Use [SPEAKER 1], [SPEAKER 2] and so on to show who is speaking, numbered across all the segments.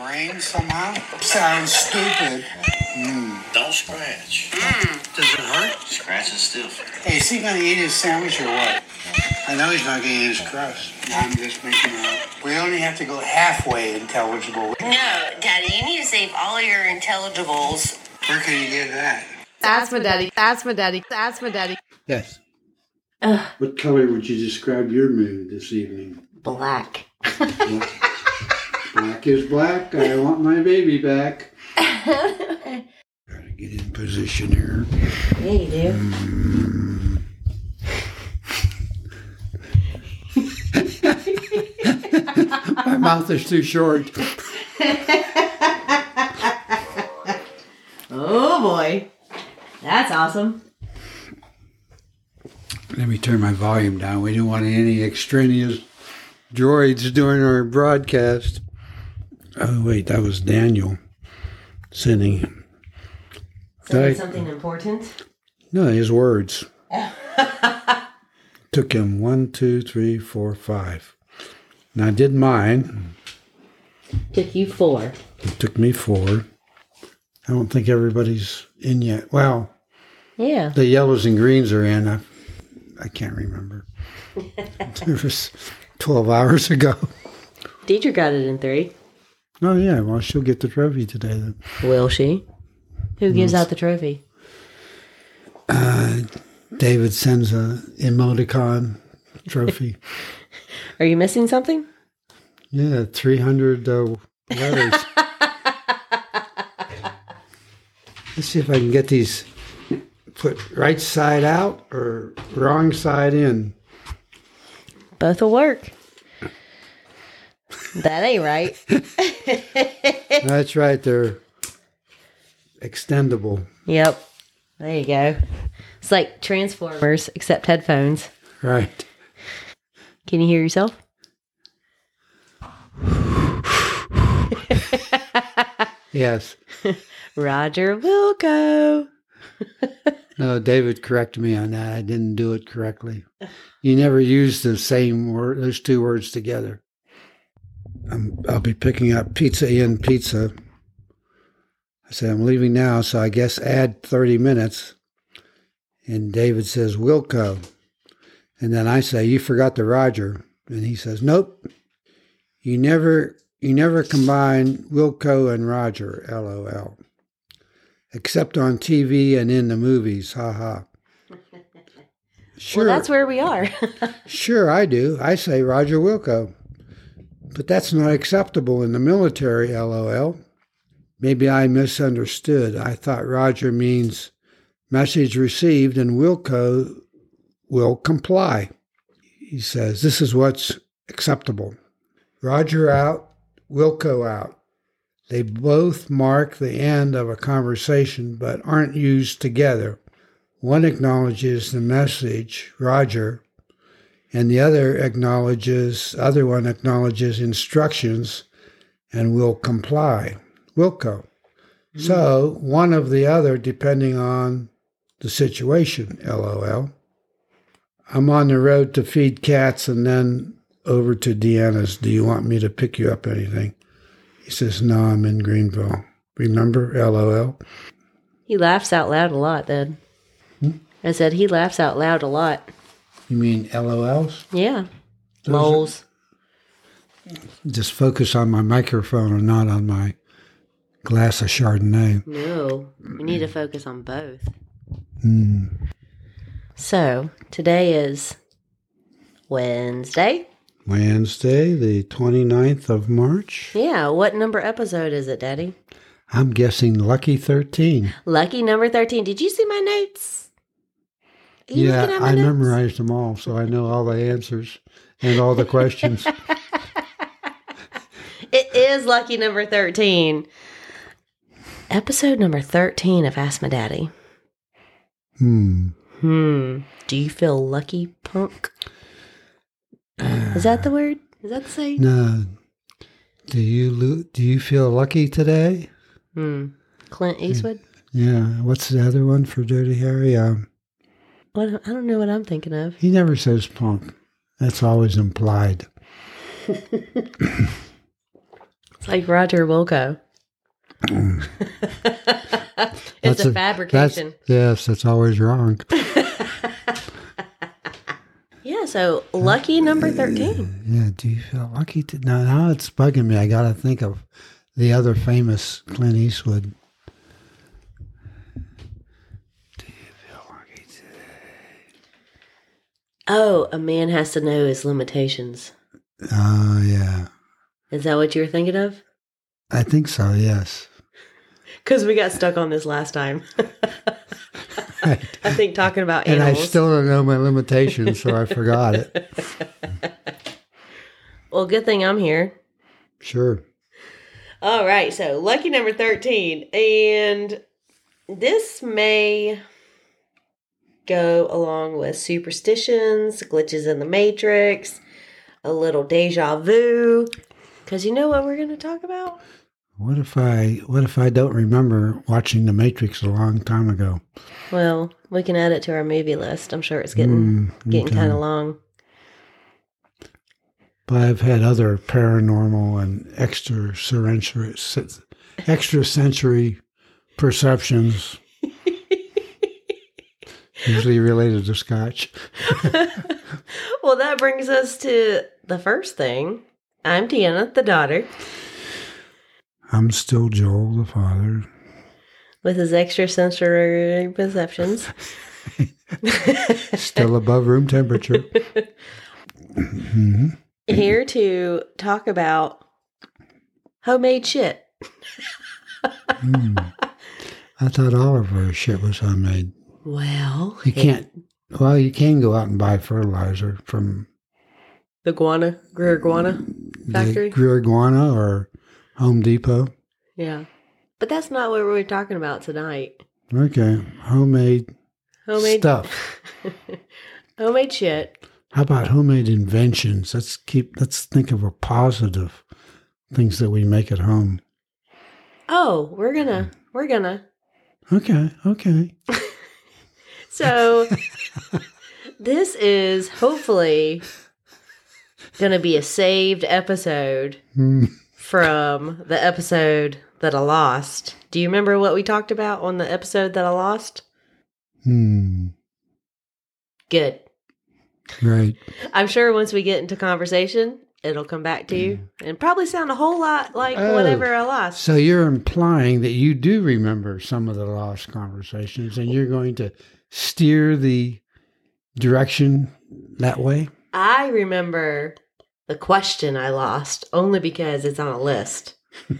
[SPEAKER 1] brain somehow? Sounds stupid.
[SPEAKER 2] Don't scratch.
[SPEAKER 1] Does it hurt?
[SPEAKER 2] Scratch and stiff.
[SPEAKER 1] Hey, is he going to eat his sandwich or what? I know he's not going to eat his crust. I'm just making it up. We only have to go halfway intelligible.
[SPEAKER 3] No, Daddy, you need to save all your intelligibles.
[SPEAKER 1] Where can you get that?
[SPEAKER 4] That's my daddy. That's my daddy. That's my daddy.
[SPEAKER 1] Yes. What color would you describe your mood this evening?
[SPEAKER 4] Black.
[SPEAKER 1] Black is black. I want my baby back. Gotta get in position here.
[SPEAKER 4] Yeah, you do.
[SPEAKER 1] My mouth is too short.
[SPEAKER 4] Oh boy. That's awesome.
[SPEAKER 1] Let me turn my volume down. We don't want any extraneous droids during our broadcast. Oh, wait, that was Daniel sending.
[SPEAKER 4] Something important?
[SPEAKER 1] No, his words. Took him 1, 2, 3, 4, 5. And I did mine.
[SPEAKER 4] Took you 4.
[SPEAKER 1] It took me 4. I don't think everybody's in yet. Well,
[SPEAKER 4] Yeah.
[SPEAKER 1] the yellows and greens are in. I can't remember. It was 12 hours ago.
[SPEAKER 4] Deidre got it in 3.
[SPEAKER 1] Oh, yeah. Well, she'll get the trophy today then.
[SPEAKER 4] Will she? Who gives out the trophy?
[SPEAKER 1] David sends a emoticon trophy.
[SPEAKER 4] Are you missing something?
[SPEAKER 1] Yeah, 300 letters. Let's see if I can get these put right side out or wrong side in.
[SPEAKER 4] Both will work. That ain't right.
[SPEAKER 1] That's right, they're extendable.
[SPEAKER 4] Yep. There you go. It's like Transformers, except headphones.
[SPEAKER 1] Right.
[SPEAKER 4] Can you hear yourself?
[SPEAKER 1] Yes.
[SPEAKER 4] Roger Wilco.
[SPEAKER 1] No, David corrected me on that. I didn't do it correctly. You never use the same word, those two words together. I'll be picking up Pizza Inn Pizza. I said, I'm leaving now, so I guess add 30 minutes. And David says, Wilco. And then I say, you forgot the Roger. And he says, nope. You never combine Wilco and Roger, LOL. Except on TV and in the movies, haha. Sure.
[SPEAKER 4] Well, that's where we are.
[SPEAKER 1] Sure, I do. I say Roger Wilco. But that's not acceptable in the military, LOL. Maybe I misunderstood. I thought Roger means message received and Wilco will comply. He says, this is what's acceptable. Roger out, Wilco out. They both mark the end of a conversation but aren't used together. One acknowledges the message, Roger, and the other one acknowledges instructions and will comply, Wilco. So one of the other depending on the situation, LOL. I'm on the road to feed cats and then over to Deanna's. Do you want me to pick you up anything? He says, no, I'm in Greenville. Remember, LOL?
[SPEAKER 4] He laughs out loud a lot, Dad. I said he laughs out loud a lot.
[SPEAKER 1] You mean LOLs?
[SPEAKER 4] Yeah.
[SPEAKER 1] Those
[SPEAKER 4] Lols.
[SPEAKER 1] Just focus on my microphone and not on my glass of Chardonnay.
[SPEAKER 4] No. We need to focus on both.
[SPEAKER 1] Mm.
[SPEAKER 4] So, today is Wednesday.
[SPEAKER 1] Wednesday, the 29th of March.
[SPEAKER 4] Yeah. What number episode is it, Daddy?
[SPEAKER 1] I'm guessing lucky 13.
[SPEAKER 4] Lucky number 13. Did you see my notes? Are you looking at my
[SPEAKER 1] I
[SPEAKER 4] notes?
[SPEAKER 1] memorized them all, so I know all the answers and all the questions.
[SPEAKER 4] It is lucky number 13. Episode number 13 of Ask My Daddy. Do you feel lucky, punk? Is that the word? Is that the saying?
[SPEAKER 1] No. Do you feel lucky today?
[SPEAKER 4] Clint Eastwood?
[SPEAKER 1] Yeah. What's the other one for Dirty Harry?
[SPEAKER 4] What, I don't know what I'm thinking of.
[SPEAKER 1] He never says punk. That's always implied.
[SPEAKER 4] It's like Roger Wilco. It's a fabrication.
[SPEAKER 1] Yes, that's always wrong.
[SPEAKER 4] Yeah, so lucky number 13.
[SPEAKER 1] Yeah, do you feel lucky? Now it's bugging me. I got to think of the other famous Clint Eastwood. Do you feel lucky today?
[SPEAKER 4] Oh, a man has to know his limitations.
[SPEAKER 1] Oh, yeah.
[SPEAKER 4] Is that what you were thinking of?
[SPEAKER 1] I think so, yes.
[SPEAKER 4] Because we got stuck on this last time. I think talking about
[SPEAKER 1] And
[SPEAKER 4] animals.
[SPEAKER 1] I still don't know my limitations, so I forgot it.
[SPEAKER 4] Well, good thing I'm here.
[SPEAKER 1] Sure.
[SPEAKER 4] All right, so lucky number 13. And this may go along with superstitions, glitches in the matrix, a little deja vu. Because you know what we're going to talk about?
[SPEAKER 1] What if I don't remember watching The Matrix a long time ago?
[SPEAKER 4] Well, we can add it to our movie list. I'm sure it's getting kind of long.
[SPEAKER 1] But I've had other paranormal and extrasensory perceptions, usually related to Scotch.
[SPEAKER 4] Well, that brings us to the first thing. I'm Deanna, the daughter,
[SPEAKER 1] I'm still Joel, the father.
[SPEAKER 4] with his extrasensory perceptions.
[SPEAKER 1] Still above room temperature. Mm-hmm.
[SPEAKER 4] Here to talk about homemade shit.
[SPEAKER 1] I thought all of our shit was homemade.
[SPEAKER 4] Well,
[SPEAKER 1] You can go out and buy fertilizer from
[SPEAKER 4] the Greer Guana factory.
[SPEAKER 1] the Greer Guana or Home Depot.
[SPEAKER 4] Yeah. But that's not what we're talking about tonight.
[SPEAKER 1] Okay, homemade stuff.
[SPEAKER 4] Homemade shit.
[SPEAKER 1] How about homemade inventions? Let's think of a positive things that we make at home.
[SPEAKER 4] Oh, we're gonna.
[SPEAKER 1] Okay.
[SPEAKER 4] So this is hopefully gonna be a saved episode from the episode that I lost. Do you remember what we talked about on the episode that I lost? Good.
[SPEAKER 1] Right.
[SPEAKER 4] I'm sure once we get into conversation, it'll come back to you and probably sound a whole lot like whatever I lost.
[SPEAKER 1] So you're implying that you do remember some of the lost conversations and you're going to steer the direction that way?
[SPEAKER 4] I remember the question I lost only because it's on a list.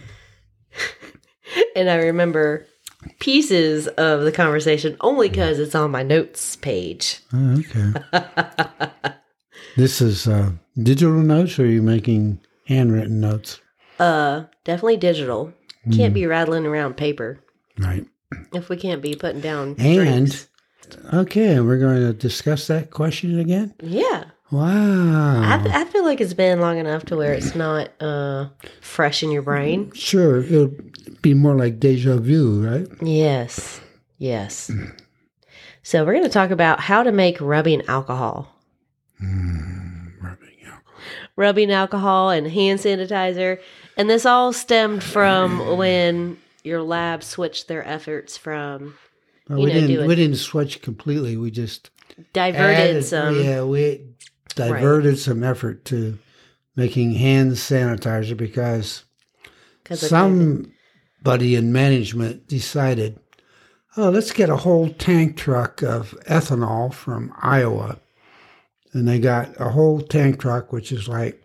[SPEAKER 4] And I remember pieces of the conversation only because it's on my notes page.
[SPEAKER 1] Oh, okay. This is digital notes, or are you making handwritten notes?
[SPEAKER 4] Definitely digital. Can't be rattling around paper.
[SPEAKER 1] Right.
[SPEAKER 4] If we can't be putting down
[SPEAKER 1] And,
[SPEAKER 4] drinks.
[SPEAKER 1] okay, we're going to discuss that question again?
[SPEAKER 4] Yeah.
[SPEAKER 1] Wow.
[SPEAKER 4] I feel like it's been long enough to where it's not fresh in your brain.
[SPEAKER 1] Sure, it'll be more like deja vu, right?
[SPEAKER 4] Yes. So we're going to talk about how to make rubbing alcohol. Rubbing alcohol and hand sanitizer. And this all stemmed from when your lab switched their efforts from,
[SPEAKER 1] Well, we didn't switch completely. We just
[SPEAKER 4] diverted some.
[SPEAKER 1] Yeah, we diverted some effort to making hand sanitizer because somebody in management decided, let's get a whole tank truck of ethanol from Iowa. And they got a whole tank truck, which is like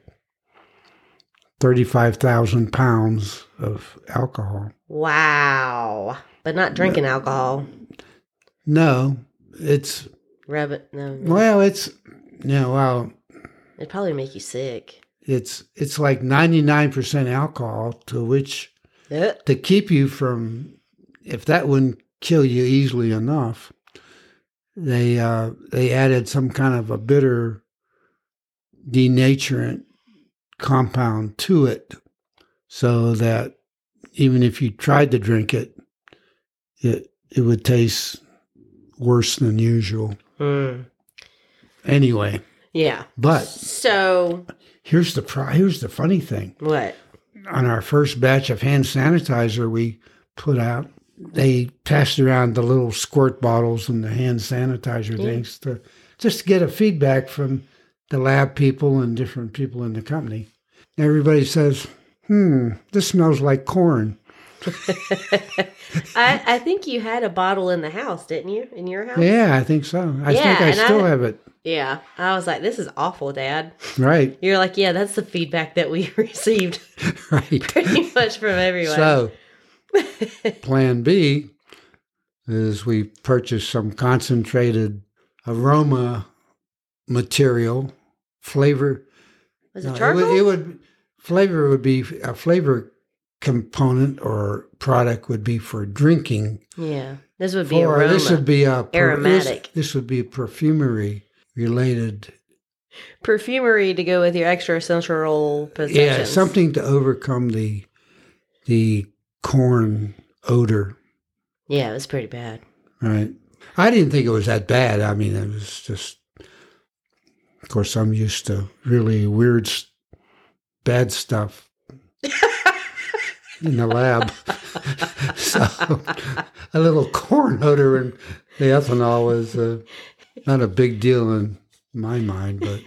[SPEAKER 1] 35,000 pounds of alcohol.
[SPEAKER 4] Wow. But not drinking alcohol.
[SPEAKER 1] No, it's...
[SPEAKER 4] Rub it. No.
[SPEAKER 1] Well, it's... Yeah, well...
[SPEAKER 4] It'd probably make you sick.
[SPEAKER 1] It's like 99% alcohol, to which... To keep you from... If that wouldn't kill you easily enough... They added some kind of a bitter denaturant compound to it so that even if you tried to drink it, it would taste worse than usual. Anyway.
[SPEAKER 4] Yeah.
[SPEAKER 1] But
[SPEAKER 4] so
[SPEAKER 1] here's the funny thing.
[SPEAKER 4] What?
[SPEAKER 1] on our first batch of hand sanitizer we put out, they passed around the little squirt bottles and the hand sanitizer things just to get a feedback from the lab people and different people in the company. Everybody says, this smells like corn.
[SPEAKER 4] I think you had a bottle in the house, didn't you? In your house?
[SPEAKER 1] Yeah, I think so. I think I still have it.
[SPEAKER 4] Yeah. I was like, this is awful, Dad.
[SPEAKER 1] Right.
[SPEAKER 4] You're like, yeah, that's the feedback that we received
[SPEAKER 1] Right.
[SPEAKER 4] pretty much from everyone.
[SPEAKER 1] So, plan B is we purchased some concentrated aroma material, flavor.
[SPEAKER 4] Was it charcoal?
[SPEAKER 1] Flavor would be a flavor component or product would be for drinking.
[SPEAKER 4] Yeah. This would be aroma.
[SPEAKER 1] This would be
[SPEAKER 4] aromatic.
[SPEAKER 1] This would be perfumery related.
[SPEAKER 4] Perfumery to go with your extra-sensual possessions.
[SPEAKER 1] Yeah, something to overcome the corn odor.
[SPEAKER 4] Yeah, it was pretty bad.
[SPEAKER 1] Right. I didn't think it was that bad. I mean, it was just, of course, I'm used to really weird, bad stuff in the lab. So a little corn odor and the ethanol was not a big deal in my mind, but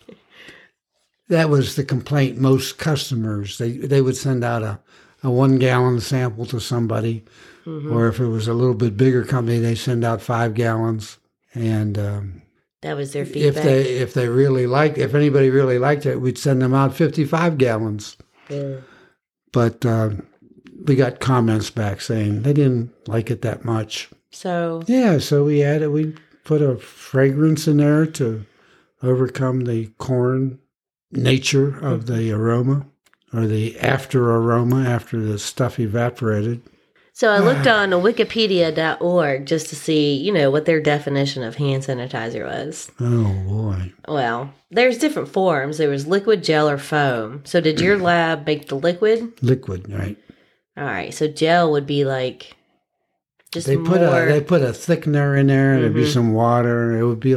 [SPEAKER 1] that was the complaint. Most customers, they would send out a 1 gallon sample to somebody, or if it was a little bit bigger company, they send out 5 gallons. And
[SPEAKER 4] that was their feedback.
[SPEAKER 1] If anybody really liked it, we'd send them out 55 gallons.
[SPEAKER 4] Yeah.
[SPEAKER 1] But we got comments back saying they didn't like it that much.
[SPEAKER 4] So
[SPEAKER 1] we put a fragrance in there to overcome the corn nature of the aroma, or the after aroma after the stuff evaporated.
[SPEAKER 4] So I looked on wikipedia.org just to see, what their definition of hand sanitizer was.
[SPEAKER 1] Oh, boy.
[SPEAKER 4] Well, there's different forms. There was liquid, gel, or foam. So did your lab make the liquid?
[SPEAKER 1] Liquid, right.
[SPEAKER 4] All right. So gel would be like just
[SPEAKER 1] they put a thickener in there, and there'd be some water. It would be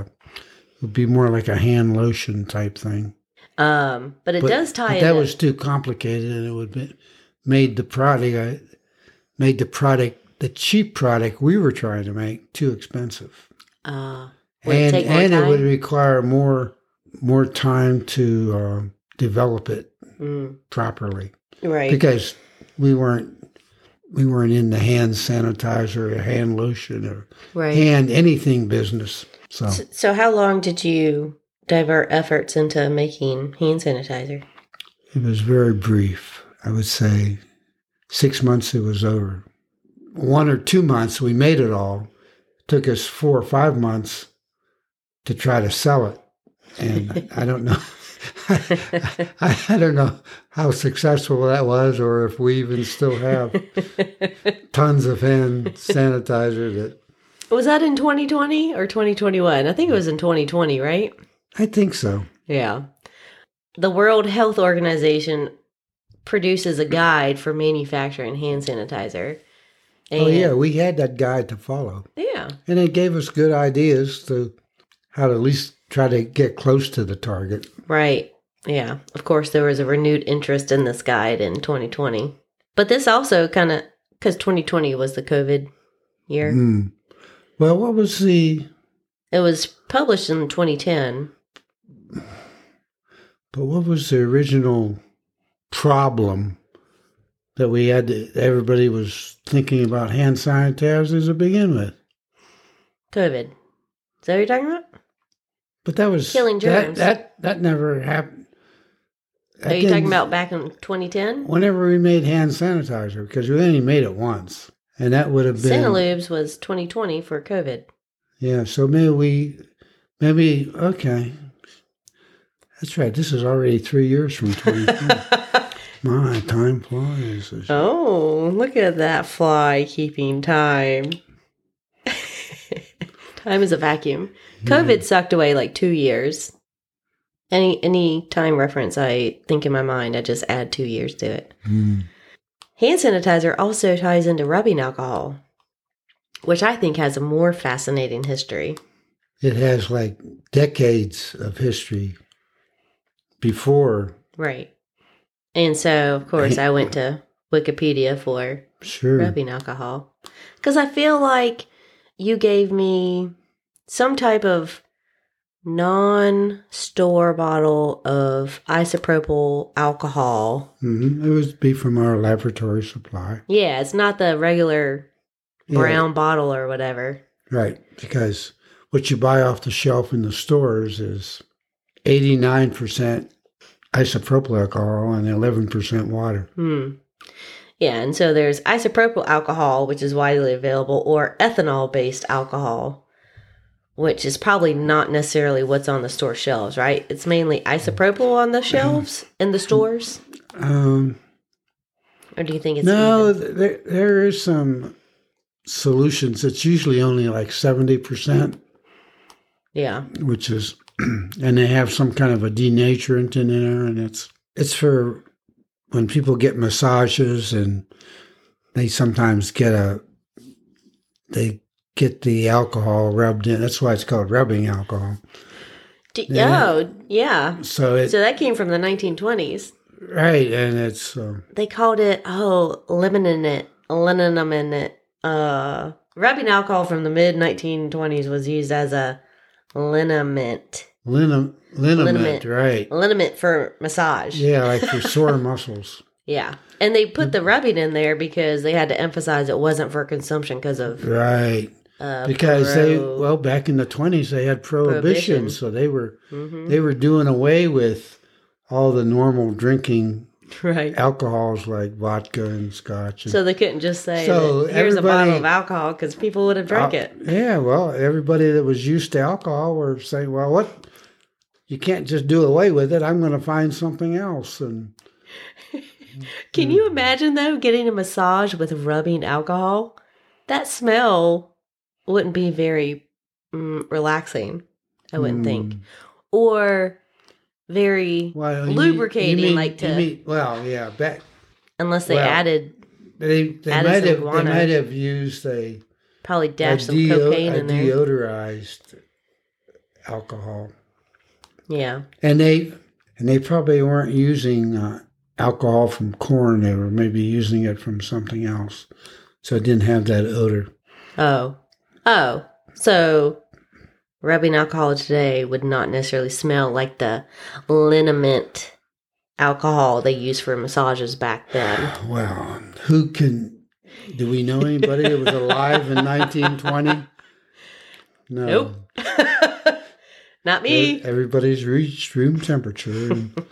[SPEAKER 1] more like a hand lotion type thing.
[SPEAKER 4] But it does tie in.
[SPEAKER 1] That was too complicated, and it would made the cheap product we were trying to make too expensive.
[SPEAKER 4] Would
[SPEAKER 1] it
[SPEAKER 4] take more time?
[SPEAKER 1] It would require more time to develop it properly.
[SPEAKER 4] Right.
[SPEAKER 1] Because we weren't in the hand sanitizer or hand lotion or hand anything business.
[SPEAKER 4] So how long did you divert efforts into making hand sanitizer?
[SPEAKER 1] It was very brief. I would say 6 months it was over. 1 or 2 months we made it all. It took us 4 or 5 months to try to sell it. And I don't know. I don't know how successful that was, or if we even still have tons of hand sanitizer.
[SPEAKER 4] Was that in 2020 or 2021? I think it was in 2020, right?
[SPEAKER 1] I think so.
[SPEAKER 4] Yeah. The World Health Organization produces a guide for manufacturing hand sanitizer. And
[SPEAKER 1] we had that guide to follow.
[SPEAKER 4] Yeah.
[SPEAKER 1] And it gave us good ideas to how to at least try to get close to the target.
[SPEAKER 4] Right. Yeah. Of course, there was a renewed interest in this guide in 2020. But this also because 2020 was the COVID year.
[SPEAKER 1] Well, what was It
[SPEAKER 4] was published in 2010.
[SPEAKER 1] But what was the original problem that we had everybody was thinking about hand sanitizers to begin with?
[SPEAKER 4] COVID. Is that what you're talking about?
[SPEAKER 1] But that was
[SPEAKER 4] killing germs.
[SPEAKER 1] That never happened.
[SPEAKER 4] Are you talking about back in 2010?
[SPEAKER 1] Whenever we made hand sanitizer, because we only made it once, and that would have been
[SPEAKER 4] Santalubes was 2020 for COVID.
[SPEAKER 1] Yeah, so maybe okay. That's right. This is already 3 years from 2020. My, time flies.
[SPEAKER 4] Oh, look at that fly keeping time. Time is a vacuum. COVID sucked away like 2 years. Any time reference I think in my mind, I just add 2 years to it. Hand sanitizer also ties into rubbing alcohol, which I think has a more fascinating history.
[SPEAKER 1] It has like decades of history before
[SPEAKER 4] right And so, of course, I went to Wikipedia for
[SPEAKER 1] Sure.
[SPEAKER 4] rubbing alcohol. Because I feel like you gave me some type of non-store bottle of isopropyl alcohol.
[SPEAKER 1] It would be from our laboratory supply.
[SPEAKER 4] Yeah, it's not the regular brown bottle or whatever.
[SPEAKER 1] Right, because what you buy off the shelf in the stores is 89% isopropyl alcohol and 11% water.
[SPEAKER 4] Yeah, and so there's isopropyl alcohol, which is widely available, or ethanol-based alcohol, which is probably not necessarily what's on the store shelves, right? It's mainly isopropyl on the shelves in the stores? Or do you think it's
[SPEAKER 1] No,
[SPEAKER 4] even?
[SPEAKER 1] there is some solutions. It's usually only like 70%,
[SPEAKER 4] Yeah.
[SPEAKER 1] which is, and they have some kind of a denaturant in there, and it's for when people get massages and they sometimes get the alcohol rubbed in. That's why it's called rubbing alcohol.
[SPEAKER 4] Oh, yeah.
[SPEAKER 1] So
[SPEAKER 4] So that came from the 1920s.
[SPEAKER 1] right, and it's
[SPEAKER 4] They called it, liniment. Rubbing alcohol from the mid-1920s was used as a liniment.
[SPEAKER 1] liniment, right?
[SPEAKER 4] Liniment for massage.
[SPEAKER 1] Yeah, like for sore muscles.
[SPEAKER 4] Yeah. And they put the rubbing in there because they had to emphasize it wasn't for consumption because of
[SPEAKER 1] Right. Because back in the 20s they had prohibition. So they were doing away with all the normal drinking
[SPEAKER 4] right.
[SPEAKER 1] alcohols like vodka and scotch. And,
[SPEAKER 4] So they couldn't just say,
[SPEAKER 1] So
[SPEAKER 4] here's a bottle
[SPEAKER 1] everybody-
[SPEAKER 4] of alcohol because people would have drank it.
[SPEAKER 1] Yeah, well, everybody that was used to alcohol were saying, well, what? You can't just do away with it. I'm going to find something else. And
[SPEAKER 4] Can you imagine, though, getting a massage with rubbing alcohol? That smell wouldn't be very relaxing, I wouldn't think. Or very lubricating,
[SPEAKER 1] back
[SPEAKER 4] unless they added,
[SPEAKER 1] they
[SPEAKER 4] added some guano.
[SPEAKER 1] might have used a
[SPEAKER 4] probably dashed some cocaine in there.
[SPEAKER 1] deodorized alcohol,
[SPEAKER 4] Yeah.
[SPEAKER 1] and they probably weren't using alcohol from corn. They were maybe using it from something else, so it didn't have that odor.
[SPEAKER 4] Oh. So rubbing alcohol today would not necessarily smell like the liniment alcohol they used for massages back then.
[SPEAKER 1] Well, do we know anybody that was alive in 1920? No.
[SPEAKER 4] Nope. Not me.
[SPEAKER 1] Everybody's reached room temperature.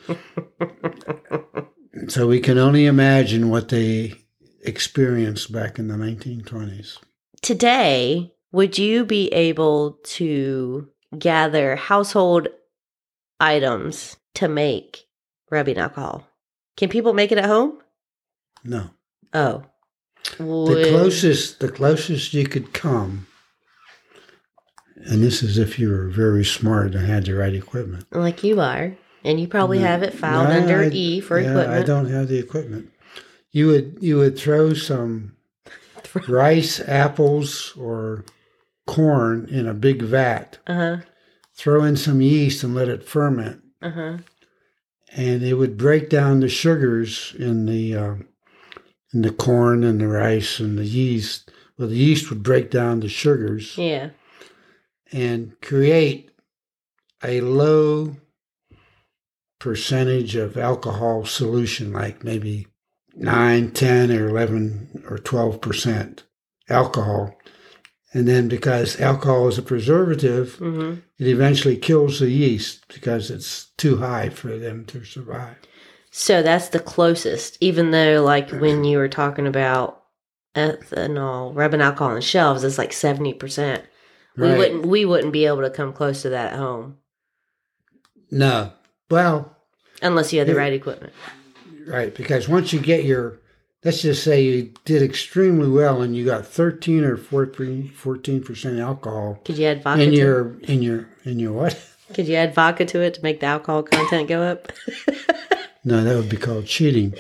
[SPEAKER 1] So we can only imagine what they experienced back in the 1920s.
[SPEAKER 4] Today, would you be able to gather household items to make rubbing alcohol? Can people make it at home?
[SPEAKER 1] No.
[SPEAKER 4] Oh.
[SPEAKER 1] The closest you could come, and this is if you were very smart and had the right equipment.
[SPEAKER 4] Like you are. And you probably have it filed under E for equipment.
[SPEAKER 1] I don't have the equipment. You would throw some rice, apples, or corn in a big vat. Throw in some yeast and let it ferment. And it would break down the sugars in the corn and the rice and the yeast. Well, the yeast would break down the sugars.
[SPEAKER 4] Yeah.
[SPEAKER 1] And create a low percentage of alcohol solution, like maybe 9, 10, or 11 or 12% alcohol. And then because alcohol is a preservative, it eventually kills the yeast because it's too high for them to survive.
[SPEAKER 4] So that's the closest, even though like when you were talking about ethanol, rubbing alcohol on the shelves, it's like 70%.
[SPEAKER 1] Right.
[SPEAKER 4] We wouldn't be able to come close to that at home.
[SPEAKER 1] No. Well,
[SPEAKER 4] unless you had the right equipment.
[SPEAKER 1] Right, because once you get let's just say you did extremely well and you got 13 or 14% alcohol.
[SPEAKER 4] Could you add vodka
[SPEAKER 1] in your what?
[SPEAKER 4] Could you add vodka to it to make the alcohol content go up?
[SPEAKER 1] No, that would be called cheating.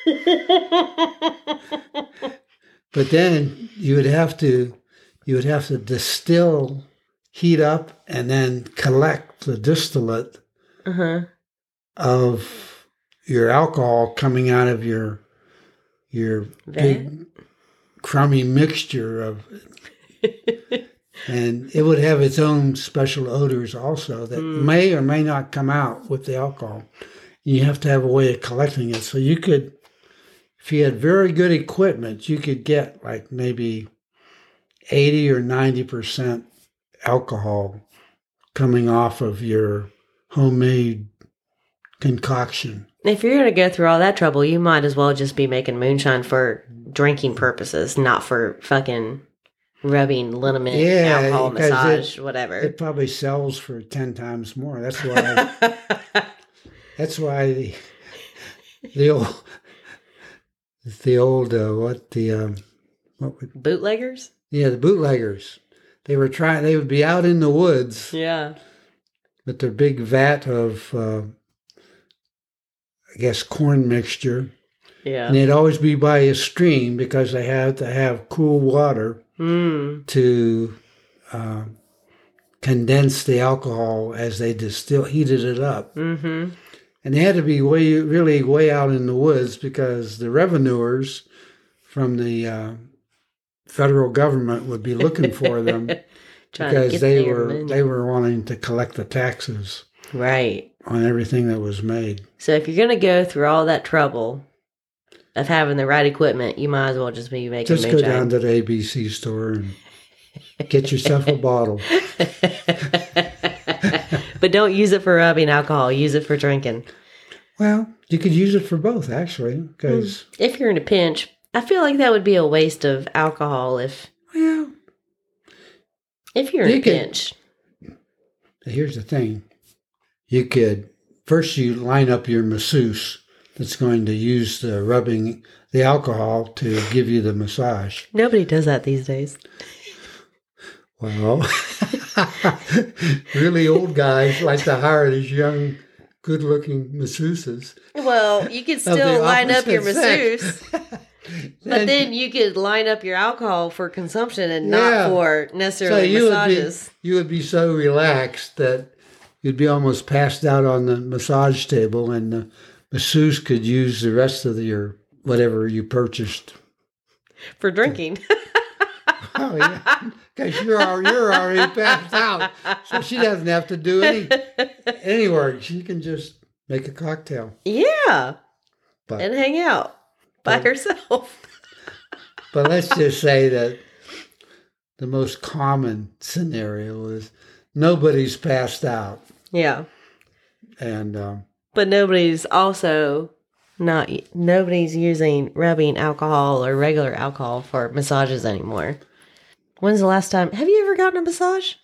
[SPEAKER 1] But then you would have to distill, heat up, and then collect the distillate of your alcohol coming out of your big crummy mixture of, and it would have its own special odors also that may or may not come out with the alcohol. You have to have a way of collecting it. So you could, if you had very good equipment, you could get like maybe 80 or 90% alcohol coming off of your homemade concoction.
[SPEAKER 4] If you're going to go through all that trouble, you might as well just be making moonshine for drinking purposes, not for fucking rubbing liniment, alcohol, massage, whatever.
[SPEAKER 1] It probably sells for 10 times more. That's why. That's why the old
[SPEAKER 4] bootleggers.
[SPEAKER 1] Yeah, the bootleggers. They would be out in the woods.
[SPEAKER 4] Yeah.
[SPEAKER 1] With their big vat of, I guess, corn mixture.
[SPEAKER 4] Yeah.
[SPEAKER 1] And they'd always be by a stream because they had to have cool water to condense the alcohol as they heated it up. Mm-hmm. And they had to be really way out in the woods because the revenuers from the federal government would be looking for them because they were wanting to collect the taxes on everything that was made.
[SPEAKER 4] So if you're going to go through all that trouble of having the right equipment, you might as well just be making moonshine.
[SPEAKER 1] Just go down to the ABC store and get yourself a bottle.
[SPEAKER 4] But don't use it for rubbing alcohol. Use it for drinking.
[SPEAKER 1] Well, you could use it for both, actually. Because
[SPEAKER 4] if you're in a pinch, I feel like that would be a waste of alcohol if you're in a pinch.
[SPEAKER 1] Here's the thing. You could, first you line up your masseuse that's going to use the alcohol to give you the massage.
[SPEAKER 4] Nobody does that these days.
[SPEAKER 1] Well, really old guys like to hire these young, good-looking masseuses.
[SPEAKER 4] Well, you could still line up your masseuse, but then you could line up your alcohol for consumption and not for necessarily massages.
[SPEAKER 1] You would be so relaxed that you'd be almost passed out on the massage table, and the masseuse could use the rest of your whatever you purchased
[SPEAKER 4] for drinking.
[SPEAKER 1] Oh yeah, because you're already passed out, so she doesn't have to do any work. She can just make a cocktail.
[SPEAKER 4] Yeah, and hang out by herself.
[SPEAKER 1] But let's just say that the most common scenario is nobody's passed out.
[SPEAKER 4] Yeah,
[SPEAKER 1] and
[SPEAKER 4] but nobody's using rubbing alcohol or regular alcohol for massages anymore. When's the last time? Have you ever gotten a massage?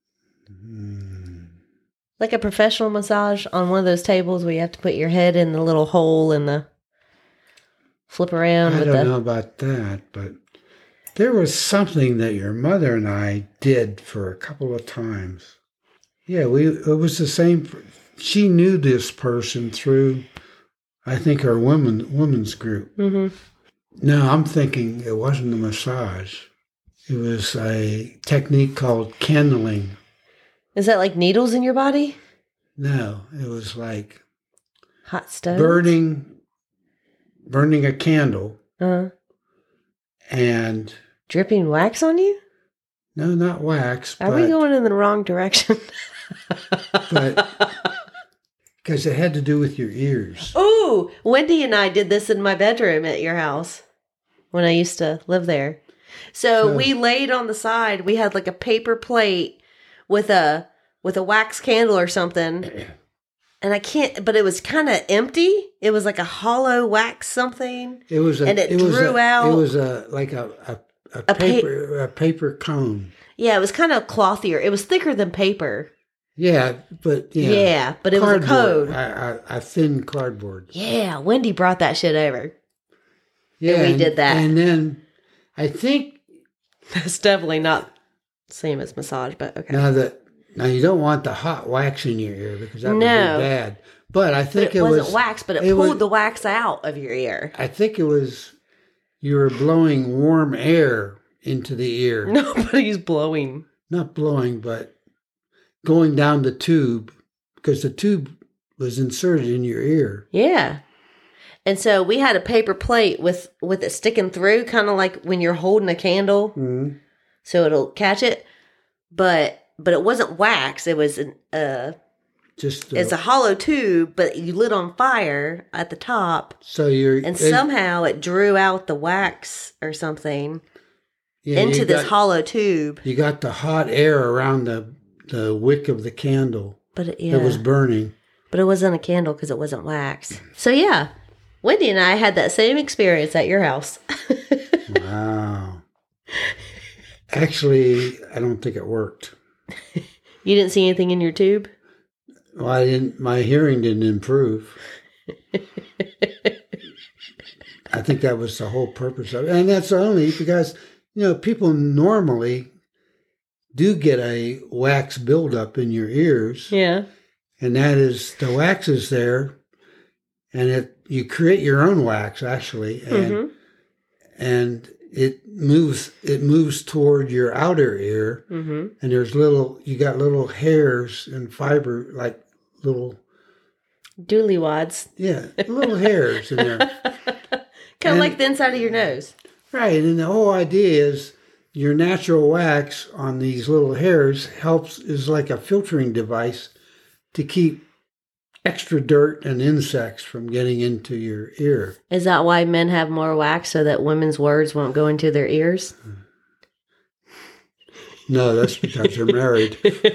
[SPEAKER 4] Like a professional massage on one of those tables where you have to put your head in the little hole and the flip around?
[SPEAKER 1] I don't know about that, but there was something that your mother and I did for a couple of times. Yeah, it was the same. She knew this person through, I think, our women's group. Mm-hmm. No, I'm thinking it wasn't a massage. It was a technique called candling.
[SPEAKER 4] Is that like needles in your body?
[SPEAKER 1] No, it was like
[SPEAKER 4] hot stove,
[SPEAKER 1] burning a candle, and
[SPEAKER 4] dripping wax on you.
[SPEAKER 1] No, not wax.
[SPEAKER 4] Are we going in the wrong direction?
[SPEAKER 1] But because it had to do with your ears.
[SPEAKER 4] Ooh, Wendy and I did this in my bedroom at your house when I used to live there. So we laid on the side. We had like a paper plate with a wax candle or something. And but it was kind of empty. It was like a hollow wax something. It was out. It
[SPEAKER 1] was like a paper cone.
[SPEAKER 4] Yeah, it was kind of clothier. It was thicker than paper.
[SPEAKER 1] Yeah, but
[SPEAKER 4] it was a code.
[SPEAKER 1] A thin cardboard.
[SPEAKER 4] Yeah, Wendy brought that shit over.
[SPEAKER 1] Yeah,
[SPEAKER 4] and we did that.
[SPEAKER 1] And then I think
[SPEAKER 4] that's definitely not the same as massage, but okay.
[SPEAKER 1] Now you don't want the hot wax in your ear because that would be bad. But I think it wasn't
[SPEAKER 4] wax, but it pulled the wax out of your ear.
[SPEAKER 1] I think it was you were blowing warm air into the ear.
[SPEAKER 4] Nobody's blowing.
[SPEAKER 1] Not blowing, but going down the tube because the tube was inserted in your ear.
[SPEAKER 4] Yeah. And so we had a paper plate with it sticking through, kind of like when you're holding a candle, so it'll catch it. But it wasn't wax. It was it's a hollow tube, but you lit on fire at the top.
[SPEAKER 1] So
[SPEAKER 4] somehow it drew out the wax or something into this hollow tube.
[SPEAKER 1] You got the hot air around the wick of the candle.
[SPEAKER 4] But
[SPEAKER 1] it was burning.
[SPEAKER 4] But it wasn't a candle because it wasn't wax. So yeah, Wendy and I had that same experience at your house.
[SPEAKER 1] Wow. Actually, I don't think it worked.
[SPEAKER 4] You didn't see anything in your tube?
[SPEAKER 1] Well, I didn't. My hearing didn't improve. I think that was the whole purpose of it. And that's only because, people normally do get a wax buildup in your ears.
[SPEAKER 4] Yeah.
[SPEAKER 1] And that is, the wax is there, and you create your own wax, actually, and it moves toward your outer ear, and you got little hairs and fiber, like little
[SPEAKER 4] dooley wads.
[SPEAKER 1] Yeah, little hairs in there.
[SPEAKER 4] Kind of like the inside of your nose.
[SPEAKER 1] Right, and the whole idea is your natural wax on these little hairs is like a filtering device to keep extra dirt and insects from getting into your ear.
[SPEAKER 4] Is that why men have more wax, so that women's words won't go into their ears?
[SPEAKER 1] No, that's because they're married.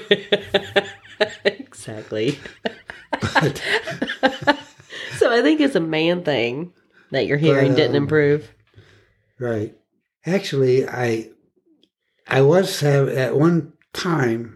[SPEAKER 4] Exactly. So I think it's a man thing that your hearing didn't improve.
[SPEAKER 1] Right. Actually, I was at one time,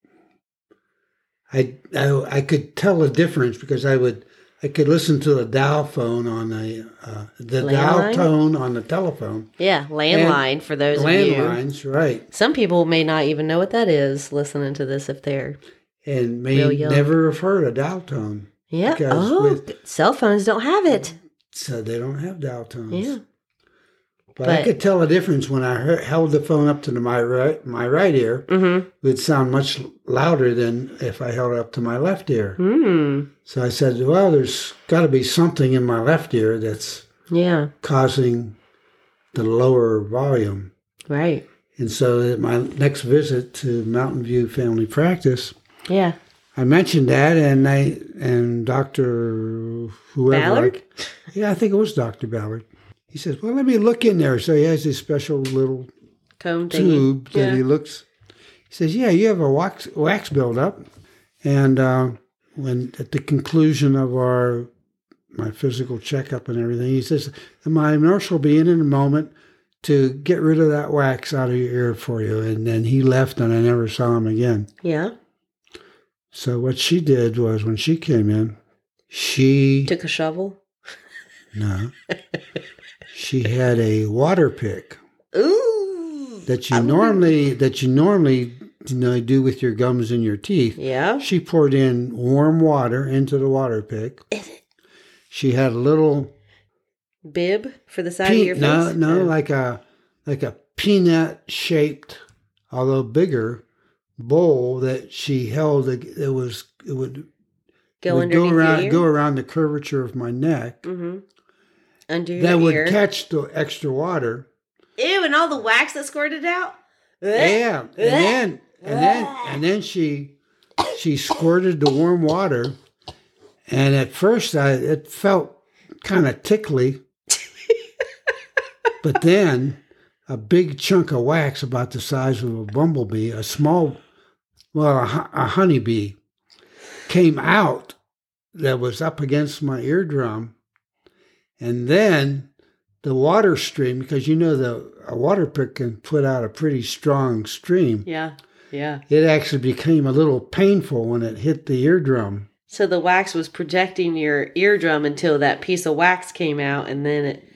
[SPEAKER 1] I could tell a difference because I could listen to the dial phone on the dial tone on the telephone.
[SPEAKER 4] Yeah, landline for those of you.
[SPEAKER 1] Landlines, right.
[SPEAKER 4] Some people may not even know what that is listening to this if they're
[SPEAKER 1] and may never have heard a dial tone.
[SPEAKER 4] Yeah. Cell phones don't have it.
[SPEAKER 1] So they don't have dial tones.
[SPEAKER 4] Yeah.
[SPEAKER 1] But I could tell a difference when I held the phone up to my right ear. It would sound much louder than if I held it up to my left ear. So I said, well, there's got to be something in my left ear that's causing the lower volume.
[SPEAKER 4] Right.
[SPEAKER 1] And so at my next visit to Mountain View Family Practice, I mentioned that, and Dr. whoever.
[SPEAKER 4] Ballard?
[SPEAKER 1] I think it was Dr. Ballard. He says, well, let me look in there. So he has this special little
[SPEAKER 4] comb
[SPEAKER 1] tube that he looks. He says, yeah, you have a wax buildup. And when at the conclusion of my physical checkup and everything, he says, my nurse will be in a moment to get rid of that wax out of your ear for you. And then he left, and I never saw him again.
[SPEAKER 4] Yeah.
[SPEAKER 1] So what she did was, when she came in, she
[SPEAKER 4] took a shovel.
[SPEAKER 1] No. She had a water pick.
[SPEAKER 4] Ooh.
[SPEAKER 1] That you normally do with your gums and your teeth.
[SPEAKER 4] Yeah.
[SPEAKER 1] She poured in warm water into the water pick. She had a little
[SPEAKER 4] bib for the side of your face.
[SPEAKER 1] No, like a peanut shaped, although bigger, bowl that she held. It would go around the curvature of my neck.
[SPEAKER 4] Under your
[SPEAKER 1] that
[SPEAKER 4] ear.
[SPEAKER 1] Would catch the extra water.
[SPEAKER 4] Ew, and all the wax that squirted out?
[SPEAKER 1] Yeah. And then she squirted the warm water, and at first it felt kind of tickly. But then a big chunk of wax about the size of a bumblebee, a honeybee, came out that was up against my eardrum. And then the water stream, because a water pick can put out a pretty strong stream.
[SPEAKER 4] Yeah.
[SPEAKER 1] It actually became a little painful when it hit the eardrum.
[SPEAKER 4] So the wax was projecting your eardrum until that piece of wax came out, and then it...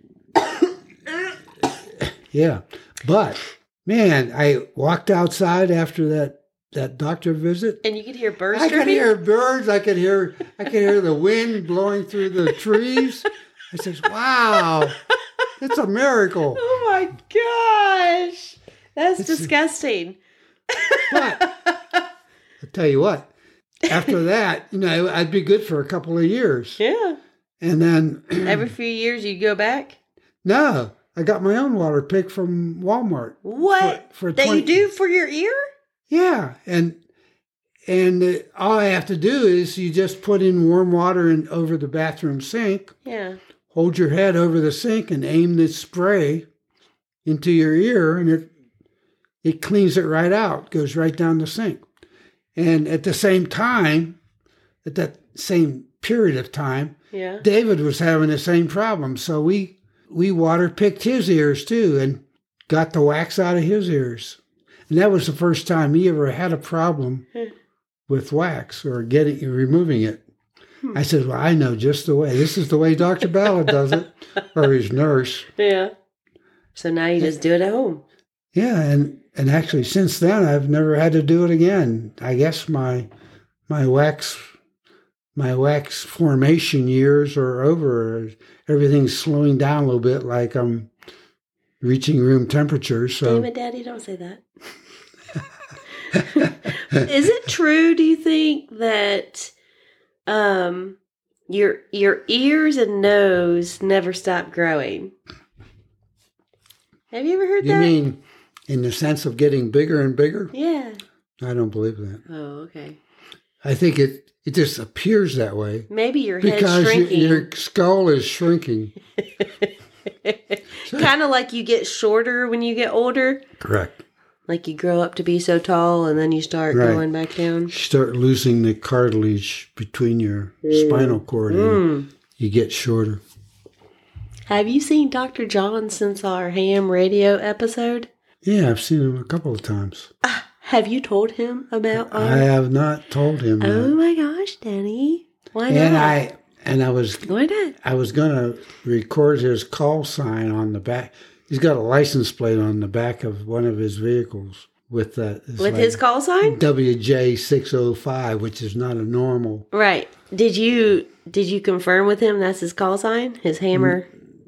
[SPEAKER 1] Yeah. But, man, I walked outside after that doctor visit.
[SPEAKER 4] And you could hear birds
[SPEAKER 1] I could hear birds. I could hear the wind blowing through the trees. I says, wow, it's a miracle.
[SPEAKER 4] Oh, my gosh. That's disgusting.
[SPEAKER 1] But I'll tell you what, after that, I'd be good for a couple of years.
[SPEAKER 4] Yeah.
[SPEAKER 1] And then
[SPEAKER 4] Every few years you go back?
[SPEAKER 1] no, I got my own water pick from Walmart.
[SPEAKER 4] What?
[SPEAKER 1] For
[SPEAKER 4] that
[SPEAKER 1] 20
[SPEAKER 4] you do for your ear?
[SPEAKER 1] Yeah, and all I have to do is you just put in warm water over the bathroom sink.
[SPEAKER 4] Yeah.
[SPEAKER 1] Hold your head over the sink and aim the spray into your ear, and it cleans it right out. Goes right down the sink. And at the same time, at that same period of time,
[SPEAKER 4] Yeah.
[SPEAKER 1] David was having the same problem. So we water picked his ears too and got the wax out of his ears. And that was the first time he ever had a problem with wax or removing it. I said, well, I know just the way. This is the way Dr. Ballard does it, or his nurse.
[SPEAKER 4] Yeah. So now you just do it at home.
[SPEAKER 1] Yeah, and actually since then I've never had to do it again. I guess my wax formation years are over. Everything's slowing down a little bit, like I'm reaching room temperature. So
[SPEAKER 4] Damn it, Daddy, don't say that. Is it true, do you think, that your ears and nose never stop growing? Have you ever heard
[SPEAKER 1] you
[SPEAKER 4] that?
[SPEAKER 1] mean in the sense of getting bigger and bigger?
[SPEAKER 4] Yeah.
[SPEAKER 1] I don't believe that.
[SPEAKER 4] Oh, okay.
[SPEAKER 1] I think it just appears that way.
[SPEAKER 4] Maybe your head's
[SPEAKER 1] Because
[SPEAKER 4] shrinking.
[SPEAKER 1] your skull is shrinking.
[SPEAKER 4] Kind of like you get shorter when you get older.
[SPEAKER 1] Correct.
[SPEAKER 4] Like you grow up to be so tall and then you start
[SPEAKER 1] Right.
[SPEAKER 4] going back down.
[SPEAKER 1] You start losing the cartilage between your spinal cord and you get shorter.
[SPEAKER 4] Have you seen Dr. John since our ham radio episode?
[SPEAKER 1] Yeah, I've seen him a couple of times.
[SPEAKER 4] Have you told him about our...
[SPEAKER 1] I have not told him
[SPEAKER 4] Oh
[SPEAKER 1] that.
[SPEAKER 4] my gosh, Danny. Why not?
[SPEAKER 1] And I was
[SPEAKER 4] Why not?
[SPEAKER 1] gonna record his call sign on the back. He's got a license plate on the back of one of his vehicles with that. It's
[SPEAKER 4] With
[SPEAKER 1] like
[SPEAKER 4] his call sign?
[SPEAKER 1] WJ605, which is not a normal.
[SPEAKER 4] Right. Did you confirm with him that's his call sign? His hammer?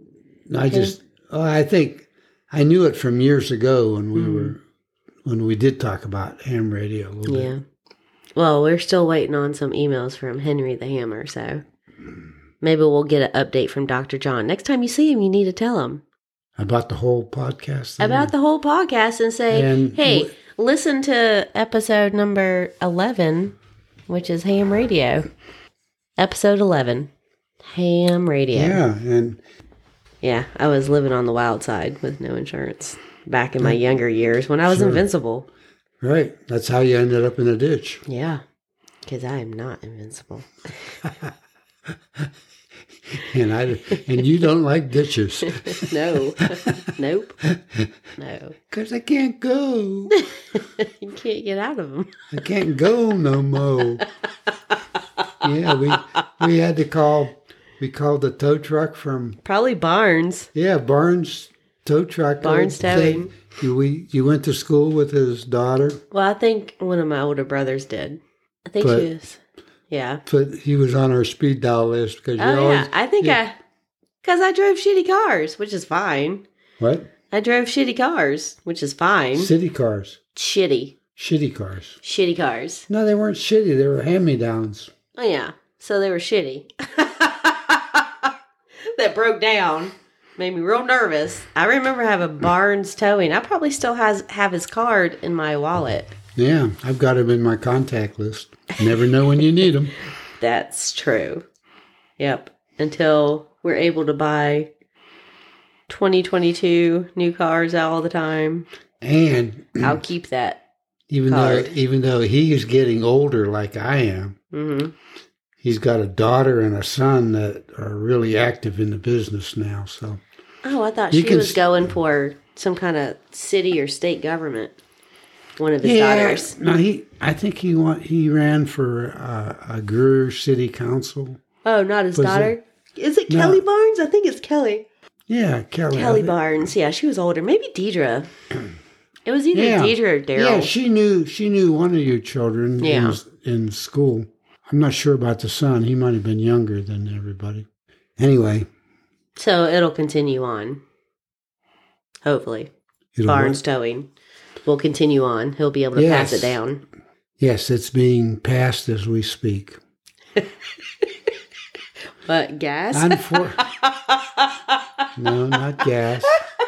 [SPEAKER 1] I think I knew it from years ago when we did talk about ham radio a little
[SPEAKER 4] Yeah.
[SPEAKER 1] bit.
[SPEAKER 4] Well, we're still waiting on some emails from Henry the Hammer, so maybe we'll get an update from Dr. John. Next time you see him, you need to tell him
[SPEAKER 1] About the whole podcast thing?
[SPEAKER 4] about the whole podcast and say,
[SPEAKER 1] And
[SPEAKER 4] hey, listen to episode number 11, which is Ham Radio. Episode 11, Ham Radio.
[SPEAKER 1] Yeah, and
[SPEAKER 4] Yeah, I was living on the wild side with no insurance back in my younger years when I was invincible.
[SPEAKER 1] right. That's how you ended up in a ditch.
[SPEAKER 4] Yeah, because I am not invincible.
[SPEAKER 1] And you don't like ditches.
[SPEAKER 4] No. Nope. No.
[SPEAKER 1] Because I can't go.
[SPEAKER 4] You can't get out of them.
[SPEAKER 1] I can't go no more. Yeah, we had to call. We called the tow truck from
[SPEAKER 4] Probably Barnes.
[SPEAKER 1] Barnes tow truck.
[SPEAKER 4] Barnes Towing.
[SPEAKER 1] You went to school with his daughter,
[SPEAKER 4] Well, I think one of my older brothers did. I think
[SPEAKER 1] But-
[SPEAKER 4] she is. Yeah.
[SPEAKER 1] but he was on our speed dial list because you
[SPEAKER 4] Oh,
[SPEAKER 1] always
[SPEAKER 4] yeah. I think because I drove shitty cars, which is fine.
[SPEAKER 1] what
[SPEAKER 4] I drove shitty cars, which is fine.
[SPEAKER 1] city cars,
[SPEAKER 4] Shitty
[SPEAKER 1] cars.
[SPEAKER 4] Shitty cars.
[SPEAKER 1] No, they weren't shitty. They were hand-me-downs.
[SPEAKER 4] Oh, yeah. So they were shitty. That broke down. Made me real nervous. I remember having Barnes Towing. I probably still have his card in my wallet.
[SPEAKER 1] Yeah, I've got him in my contact list. Never know when you need them.
[SPEAKER 4] That's true. Yep. Until we're able to buy 2022 new cars all the time.
[SPEAKER 1] And
[SPEAKER 4] I'll keep that.
[SPEAKER 1] even though he is getting older like I am,
[SPEAKER 4] Mm-hmm.
[SPEAKER 1] he's got a daughter and a son that are really active in the business now. So
[SPEAKER 4] Oh, I thought
[SPEAKER 1] You
[SPEAKER 4] she
[SPEAKER 1] can
[SPEAKER 4] was
[SPEAKER 1] s-
[SPEAKER 4] going for some kind of city or state government. One of his daughters.
[SPEAKER 1] no, I think he ran for a Greer City Council.
[SPEAKER 4] Oh, not his
[SPEAKER 1] Was
[SPEAKER 4] daughter? Is it
[SPEAKER 1] No.
[SPEAKER 4] Kelly Barnes? I think it's Kelly.
[SPEAKER 1] Yeah, Kelly.
[SPEAKER 4] Kelly Barnes. Yeah, she was older. Maybe Deidre. It was either
[SPEAKER 1] Yeah.
[SPEAKER 4] Deidre or Daryl.
[SPEAKER 1] Yeah, she knew one of your children
[SPEAKER 4] Yeah.
[SPEAKER 1] in school. I'm not sure about the son. He might have been younger than everybody. Anyway,
[SPEAKER 4] So it'll continue on. Hopefully.
[SPEAKER 1] it'll
[SPEAKER 4] Barnes Towing will continue on. He'll be able to pass
[SPEAKER 1] Yes.
[SPEAKER 4] it down.
[SPEAKER 1] Yes, it's being passed as we speak.
[SPEAKER 4] But gas?
[SPEAKER 1] No, not gas.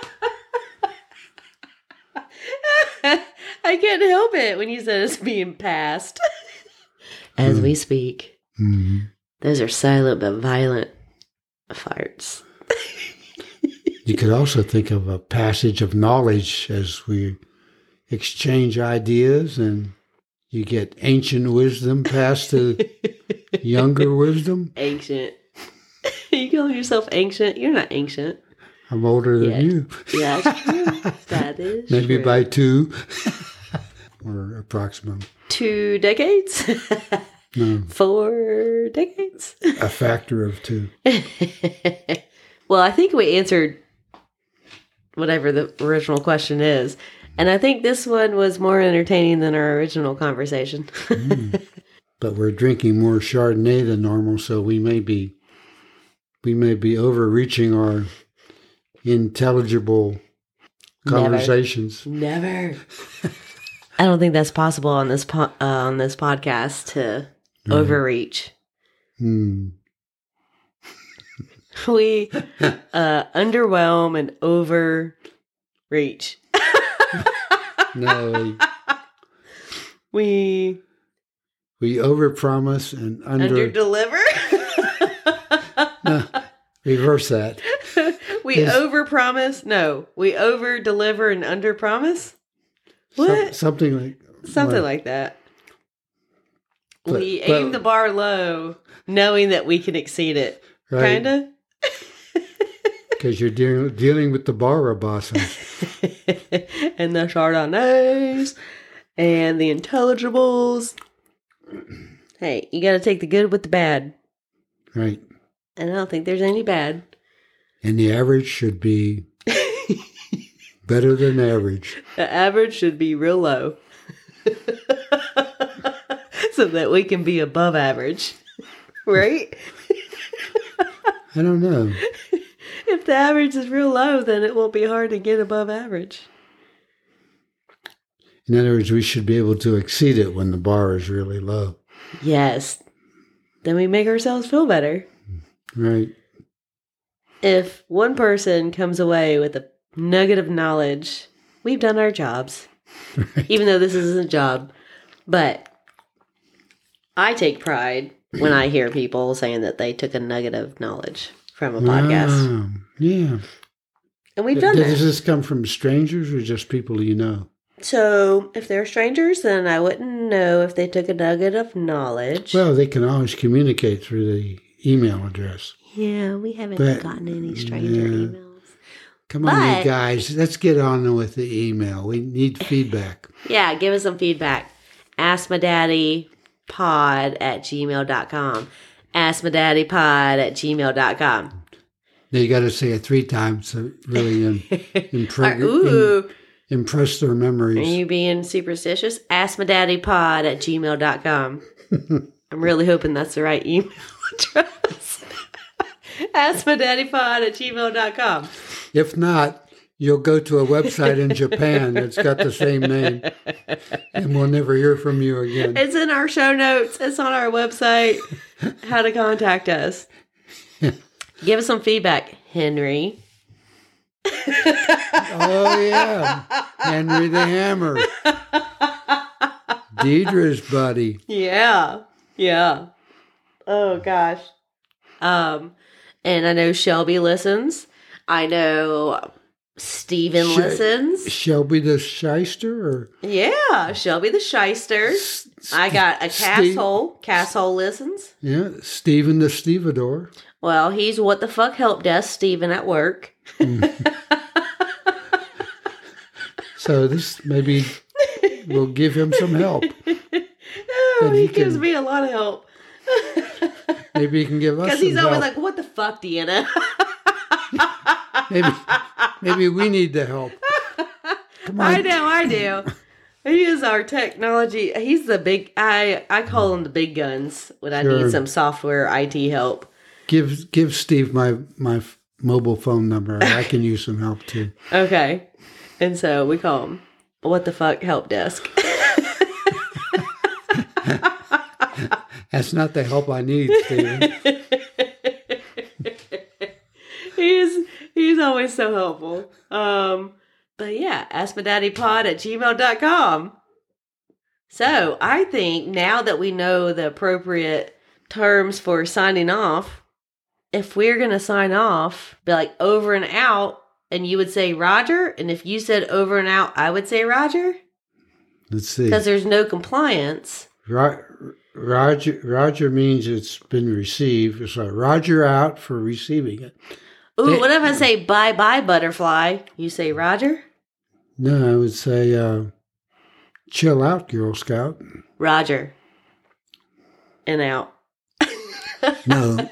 [SPEAKER 4] I can't help it when you said it's being passed. As we speak.
[SPEAKER 1] Mm-hmm.
[SPEAKER 4] Those are silent but violent farts.
[SPEAKER 1] You could also think of a passage of knowledge as we exchange ideas and you get ancient wisdom passed to younger wisdom.
[SPEAKER 4] Ancient. You calling yourself ancient? You're not ancient.
[SPEAKER 1] I'm older than you.
[SPEAKER 4] Yeah, that's true. That is
[SPEAKER 1] Maybe
[SPEAKER 4] true.
[SPEAKER 1] by 2 or approximately.
[SPEAKER 4] 2 decades?
[SPEAKER 1] No,
[SPEAKER 4] 4 decades?
[SPEAKER 1] a factor of 2.
[SPEAKER 4] Well, I think we answered whatever the original question is. And I think this one was more entertaining than our original conversation.
[SPEAKER 1] But we're drinking more Chardonnay than normal, so we may be overreaching our intelligible conversations.
[SPEAKER 4] Never. I don't think that's possible on this podcast to overreach. We underwhelm and overreach.
[SPEAKER 1] No,
[SPEAKER 4] We
[SPEAKER 1] overpromise and
[SPEAKER 4] underdeliver.
[SPEAKER 1] No, reverse that.
[SPEAKER 4] We overpromise. No, we overdeliver and underpromise. What?
[SPEAKER 1] Something
[SPEAKER 4] Like that.
[SPEAKER 1] But-
[SPEAKER 4] We aim the bar low, knowing that we can exceed it.
[SPEAKER 1] right?
[SPEAKER 4] Kinda.
[SPEAKER 1] Because you're dealing with the bar bosses.
[SPEAKER 4] And the Chardonnays and the intelligibles. Hey, you got to take the good with the bad.
[SPEAKER 1] Right.
[SPEAKER 4] And I don't think there's any bad.
[SPEAKER 1] And the average should be better than average.
[SPEAKER 4] The average should be real low. So that we can be above average. Right?
[SPEAKER 1] I don't know.
[SPEAKER 4] If the average is real low, then it won't be hard to get above average.
[SPEAKER 1] In other words, we should be able to exceed it when the bar is really low.
[SPEAKER 4] Yes. Then we make ourselves feel better.
[SPEAKER 1] Right.
[SPEAKER 4] If one person comes away with a nugget of knowledge, we've done our jobs.
[SPEAKER 1] Right.
[SPEAKER 4] Even though this isn't a job. But I take pride when I hear people saying that they took a nugget of knowledge from a podcast.
[SPEAKER 1] Wow. Yeah.
[SPEAKER 4] And we've done
[SPEAKER 1] Does
[SPEAKER 4] that.
[SPEAKER 1] this come from strangers or just people you know?
[SPEAKER 4] So if they're strangers, then I wouldn't know if they took a nugget of knowledge.
[SPEAKER 1] Well, they can always communicate through the email address.
[SPEAKER 4] Yeah, we haven't
[SPEAKER 1] But-
[SPEAKER 4] gotten any stranger
[SPEAKER 1] yeah.
[SPEAKER 4] emails.
[SPEAKER 1] Come on,
[SPEAKER 4] But-
[SPEAKER 1] you guys. Let's get on with the email. We need feedback.
[SPEAKER 4] Yeah, give us some feedback. AskMyDaddyPod@gmail.com. AskMyDaddyPod@gmail.com.
[SPEAKER 1] Now you got to say it 3 times to really
[SPEAKER 4] Ooh,
[SPEAKER 1] impress their
[SPEAKER 4] are
[SPEAKER 1] memories.
[SPEAKER 4] you being superstitious? AskMyDaddyPod@gmail.com. I'm really hoping that's the right email address. AskMyDaddyPod@gmail.com.
[SPEAKER 1] If not, you'll go to a website in Japan that's got the same name, and we'll never hear from you again.
[SPEAKER 4] It's in our show notes. It's on our website. How to contact us. Give us some feedback, Henry.
[SPEAKER 1] Oh, yeah. Henry the Hammer. Deidre's buddy.
[SPEAKER 4] Yeah. Oh gosh. And I know Shelby listens. I know Steven listens.
[SPEAKER 1] Shelby the Shyster? Or
[SPEAKER 4] Yeah, Shelby the Shyster. I got a Casshole. Casshole listens.
[SPEAKER 1] Yeah, Steven the Stevedore.
[SPEAKER 4] Well, he's what the fuck help desk Steven at work.
[SPEAKER 1] So this maybe will give him some help.
[SPEAKER 4] Oh,
[SPEAKER 1] Then
[SPEAKER 4] he
[SPEAKER 1] he
[SPEAKER 4] gives
[SPEAKER 1] can-
[SPEAKER 4] me a lot of help.
[SPEAKER 1] Maybe he can give us
[SPEAKER 4] Because
[SPEAKER 1] some
[SPEAKER 4] he's always
[SPEAKER 1] help.
[SPEAKER 4] like, what the fuck, Deanna?
[SPEAKER 1] Maybe we need the help. Come on.
[SPEAKER 4] I do. He is our technology. He's the big, I call him the big guns when I
[SPEAKER 1] Sure.
[SPEAKER 4] need some software IT help.
[SPEAKER 1] Give Steve my mobile phone number. I can use some help too.
[SPEAKER 4] Okay. And so we call him what the fuck help desk.
[SPEAKER 1] That's not the help I need, Steven.
[SPEAKER 4] He's always so helpful. But yeah, askmydaddypod@gmail.com. So I think now that we know the appropriate terms for signing off, if we're going to sign off, be like over and out, and you would say Roger, and if you said over and out, I would say Roger.
[SPEAKER 1] Let's see.
[SPEAKER 4] Because there's no compliance.
[SPEAKER 1] Roger means it's been received. So Roger out for receiving it.
[SPEAKER 4] Ooh, what if I say bye-bye, butterfly? You say Roger?
[SPEAKER 1] No, I would say chill out, Girl Scout.
[SPEAKER 4] Roger. And out.
[SPEAKER 1] No.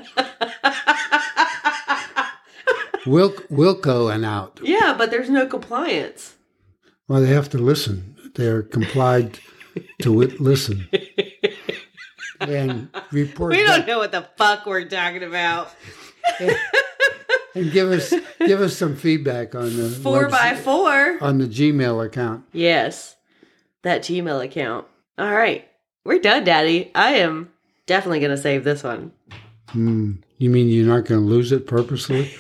[SPEAKER 1] Wilco and out.
[SPEAKER 4] Yeah, but there's no compliance.
[SPEAKER 1] Well, they have to listen. They're complied to listen. And report
[SPEAKER 4] We don't
[SPEAKER 1] back.
[SPEAKER 4] know what the fuck we're talking about.
[SPEAKER 1] And give us some feedback on the
[SPEAKER 4] 4x4.
[SPEAKER 1] on the Gmail account.
[SPEAKER 4] Yes, that Gmail account. All right, we're done, Daddy. I am definitely going to save this one.
[SPEAKER 1] You mean you're not going to lose it purposely?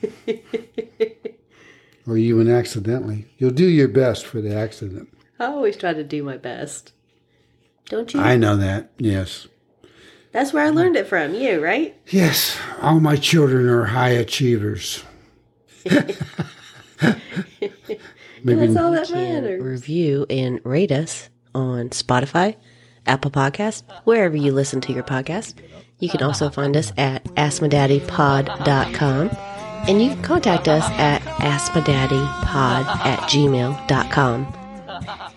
[SPEAKER 1] Or even accidentally? You'll do your best for the accident.
[SPEAKER 4] I always try to do my best. Don't you?
[SPEAKER 1] I know that, yes.
[SPEAKER 4] That's where I learned it from. You, right?
[SPEAKER 1] Yes, all my children are high achievers.
[SPEAKER 4] That's all that matters. Review and rate us on Spotify, Apple Podcasts, wherever you listen to your podcast. You can also find us at askmydaddypod.com. And you can contact us at askmydaddypod@gmail.com.